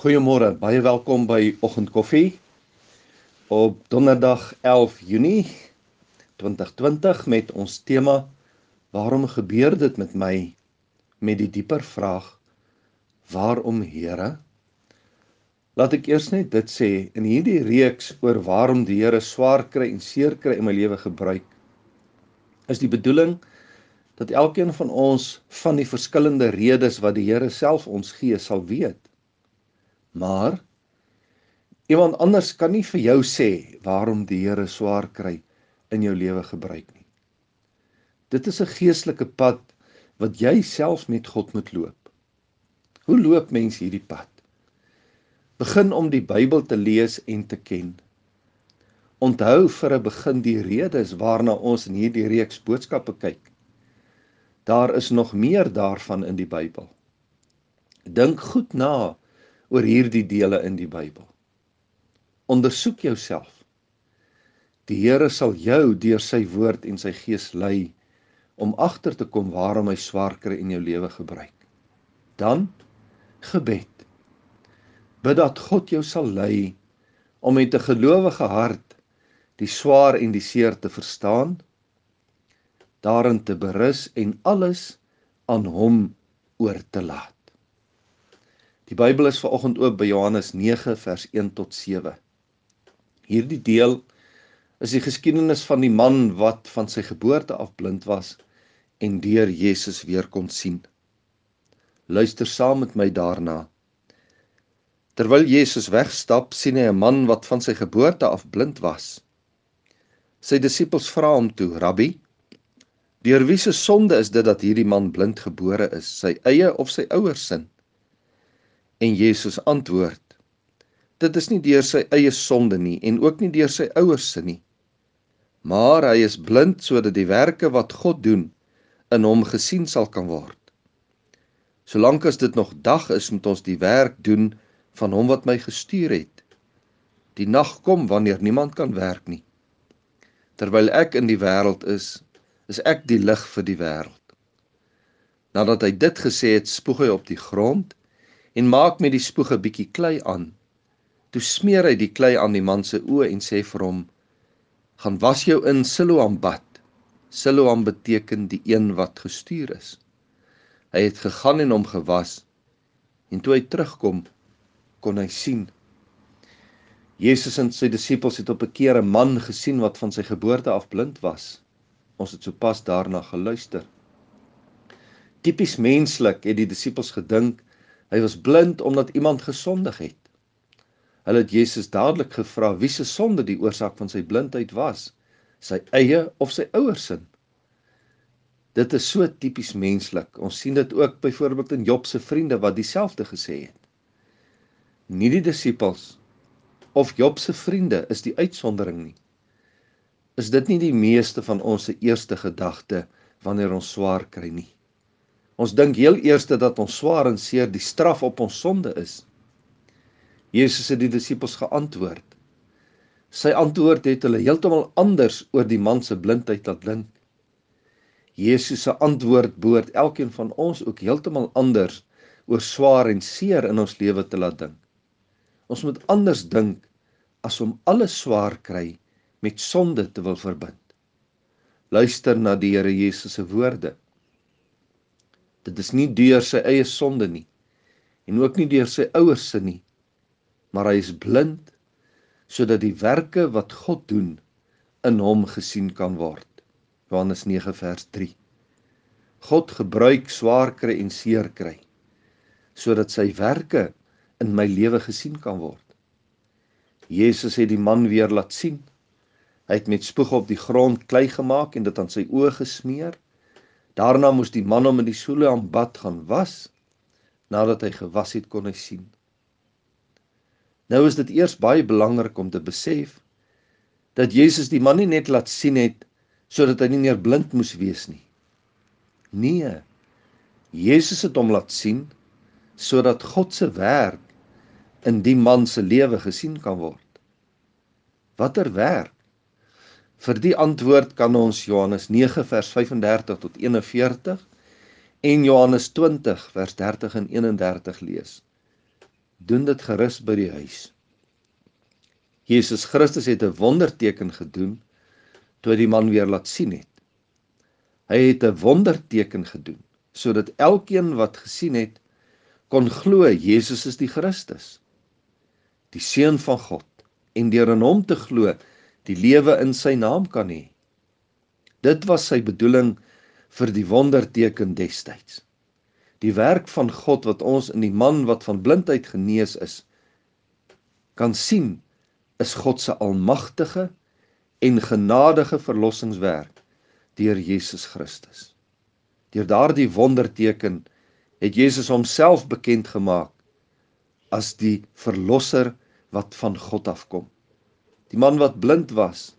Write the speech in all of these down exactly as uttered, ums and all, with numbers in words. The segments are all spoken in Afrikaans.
Goeiemôre, baie welkom by Oggendkoffie op donderdag elf Junie twintig twintig met ons tema Waarom gebeur dit met my? Met die dieper vraag Waarom, Here? Laat ek eers net dit sê, in hierdie reeks oor waarom die Here swaar kry en seer kry in my lewe gebruik, is die bedoeling dat elkeen van ons van die verskillende redes wat die Here self ons gee sal weet. Maar iemand anders kan nie vir jou sê waarom die Here swaar kry in jou lewe gebruik nie. Dit is 'n geestelike pad wat jy self met God moet loop. Hoe loop mens hierdie pad? Begin om die Bybel te lees en te ken. Onthou vir 'n begin die redes waarna ons in hierdie reeks boodskappe kyk. Daar is nog meer daarvan in die Bybel. Dink goed na oor hierdie dele in die Bybel. Ondersoek jouself. Die Here sal jou deur sy woord en sy gees lei om agter te kom waarom hy swaar kry in jou lewe gebruik. Dan gebed. Bid dat God jou sal lei om met 'n gelowige hart die swaar en die seer te verstaan, daarin te berus en alles aan hom oor te laat. Die Bybel is vanoggend oop by Johannes nege vers een tot sewe. Hierdie deel is die geskiedenis van die man wat van sy geboorte af blind was en deur Jesus weer kon sien. Luister saam met my daarna. Terwyl Jesus wegstap, sien hy 'n man wat van sy geboorte af blind was. Sy disippels vra hom toe, Rabbi, deur wie se sonde is dit dat hierdie man blind gebore is, sy eie of sy ouers sin? En Jesus antwoord, dit is nie deur sy eie sonde nie, en ook nie deur sy ouers sin nie. Maar hy is blind sodat die werke wat God doen, in hom gesien sal kan word. Solank as dit nog dag is, moet ons die werk doen van hom wat my gestuur het. Die nag kom wanneer niemand kan werk nie. Terwyl ek in die wêreld is, is ek die lig vir die wêreld. Nadat hy dit gesê het, spoeg hy op die grond en maak met die spoeg 'n bietjie klei aan. Toe smeer hy die klei aan die man se oë en sê vir hom, gaan was jou in Siloam bad. Siloam beteken die een wat gestuur is. Hy het gegaan en hom gewas, en toe hy terugkom, kon hy sien. Jesus en sy disippels het op 'n keer 'n man gesien wat van sy geboorte af blind was. Ons het sopas daarna geluister. Tipies menslik het die disippels gedink, hy was blind omdat iemand gesondig het. Hulle het Jesus dadelik gevra wie se sonde die oorsaak van sy blindheid was, sy eie of sy ouers sin. Dit is so tipies menslik. Ons sien dit ook byvoorbeeld in Job se vriende wat dieselfde gesê het. Nie die disippels of Job se vriende is die uitsondering nie. Is dit nie die meeste van ons se eerste gedagte wanneer ons swaar kry nie? Ons dink heel eerste dat ons swaar en seer die straf op ons sonde is. Jesus het die disippels geantwoord. Sy antwoord het hulle heeltemal anders oor die man se blindheid laat dink. Jesus se antwoord behoort elkeen van ons ook heeltemal anders oor swaar en seer in ons lewe te laat dink. Ons moet anders dink as om alles swaar kry met sonde te wil verbind. Luister na die Here Jesus se woorde. Dit is nie deur sy eie sonde nie, en ook nie deur sy ouers se nie, maar hy is blind, sodat die werke wat God doen, in hom gesien kan word. Johannes nege vers drie. God gebruik swaar kry en seer kry, sodat sy werke in my lewe gesien kan word. Jesus het die man weer laat sien. Hy het met spoeg op die grond klei gemaak en dit aan sy oë gesmeer. Daarna moes die man hom in die Siloam bad gaan was. Nadat hy gewas het, kon hy sien. Nou is dit eers baie belangrik om te besef dat Jesus die man nie net laat sien het sodat hy nie meer blind moes wees nie. Nee, Jesus het hom laat sien sodat God se werk in die man se lewe gesien kan word. Watter werk? Vir die antwoord kan ons Johannes nege vers vyf en dertig tot een en veertig en Johannes twintig vers dertig en een en dertig lees. doen dit gerus by die huis. Jesus Christus het 'n wonderteken gedoen, toe hy die man weer laat sien het. Hy het 'n wonderteken gedoen, sodat elkeen wat gesien het, kon glo Jesus is die Christus, die Seun van God, en deur in hom te glo, die lewe in sy naam kan hê. Dit was sy bedoeling vir die wonderteken destyds. Die werk van God wat ons in die man wat van blindheid genees is, kan sien, is God se almagtige en genadige verlossingswerk deur Jesus Christus. Deur daardie wonderteken het Jesus homself bekend gemaak as die verlosser wat van God afkom. Die man wat blind was,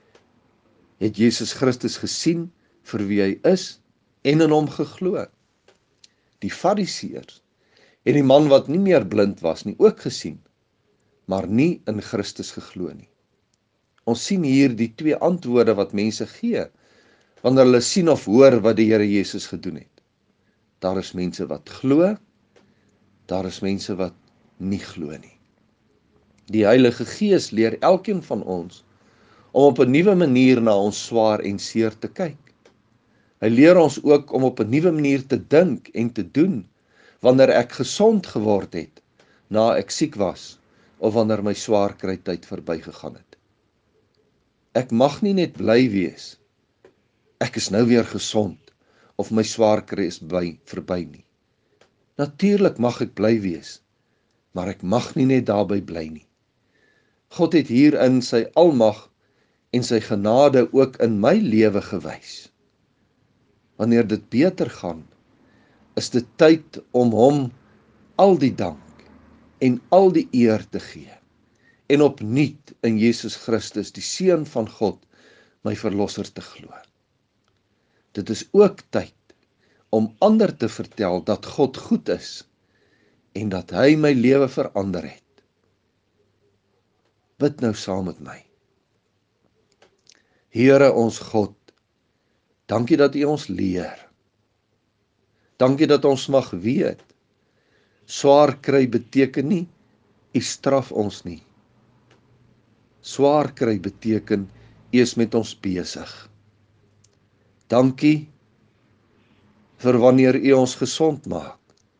het Jesus Christus gesien vir wie hy is en in hom geglo. Die Fariseërs het die man wat nie meer blind was nie ook gesien, maar nie in Christus geglo nie. Ons sien hier die twee antwoorde wat mense gee, wanneer hulle sien of hoor wat die Here Jesus gedoen het. Daar is mense wat glo, daar is mense wat nie glo nie. Die Heilige Gees leer elkeen van ons om op 'n nuwe manier na ons swaar en seer te kyk. Hy leer ons ook om op 'n nuwe manier te dink en te doen, wanneer ek gesond geword het, na ek siek was, of wanneer my swaar kry tyd verbygegaan het. Ek mag nie net bly wees, ek is nou weer gesond, of my swaar kry is by, verby nie. Natuurlik mag ek bly wees, maar ek mag nie net daarby bly nie. God het hierin sy almag en sy genade ook in my lewe gewys. Wanneer dit beter gaan, is dit tyd om hom al die dank en al die eer te gee, en opnuut in Jesus Christus, die Seun van God, my verlosser te glo. Dit is ook tyd om ander te vertel dat God goed is, en dat hy my lewe verander het. Bid nou saam met my. Here ons God, dankie dat U ons leer. Dankie dat ons mag weet, swaar kry beteken nie, U straf ons nie. Swaar kry beteken, U is met ons besig. Dankie vir wanneer U ons gesond maak.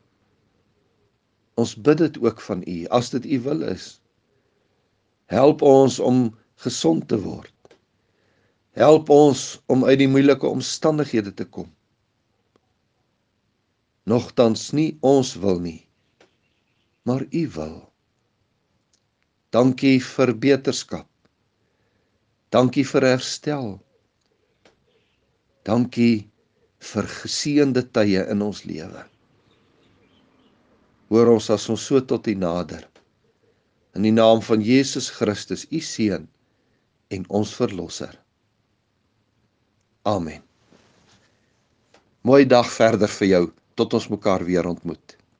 Ons bid dit ook van U, as dit U wil is. Help ons om gesond te word. Help ons om uit die moeilike omstandighede te kom. Nogtans nie ons wil nie, maar U wil. Dankie vir beterskap. Dankie vir herstel. Dankie vir geseënde tye in ons lewe. Hoor ons as ons so tot U nader. In die naam van Jesus Christus, U Seun en ons Verlosser. Amen. Mooi dag verder vir jou, tot ons mekaar weer ontmoet.